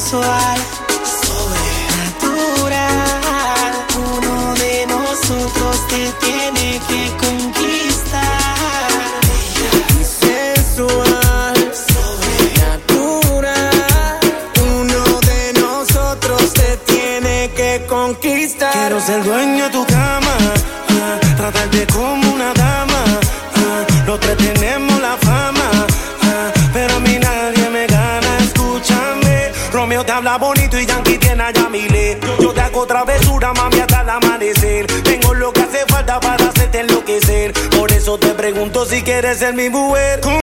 sensual, sobrenatural. Uno de nosotros te tiene que conquistar. Sensual, sobrenatural. Uno de nosotros te tiene que conquistar. Quiero ser dueño de tu cama, tratarte como una dama. Los tres tenemos la fama, pero a mí nadie me gana. Escúchame, Romeo te habla bonito y Yankee tiene a Yamile. Yo te hago travesura, mami, hasta el amanecer. Tengo lo que hace falta para hacerte enloquecer. Por eso te pregunto si quieres ser mi mujer.